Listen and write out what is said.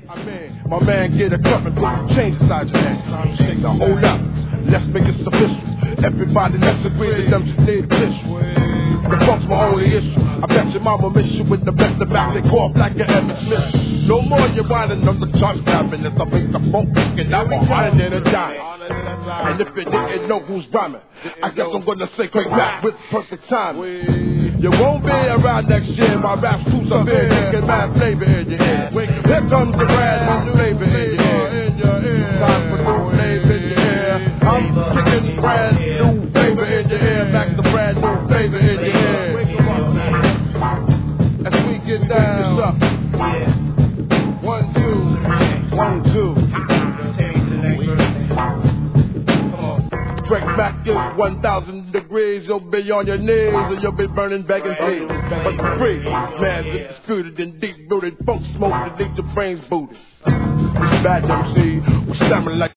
I mean, my man get a cup and put some change inside your hand. Now hold up, let's make it official. Everybody let's agree that them just need a tissue. The funk's my only issue. I bet your mama miss you with the best of back. They cough like an Emmett Smith. No more you whining on the chart cabinets. I make the funk kicking out my harder than a dime. And if it didn't know who's rhyming, I guess I'm gonna say quick back with perfect time. You won't be around next year. My rap's too severe, making mad flavor in your ear. Here comes the brand new flavor in your ear. Time for new flavor in your ear. I'm kicking brand new flavor in your ear. Back to brand new flavor in your ear. As we get down, up. 1, 2, 1, 2. Break back is 1,000 degrees. You'll be on your knees or you'll be burning back and teeth. But the free man is disputed and deep rooted. Funk smoke to leave your brains booted. This bad MC, we stammering like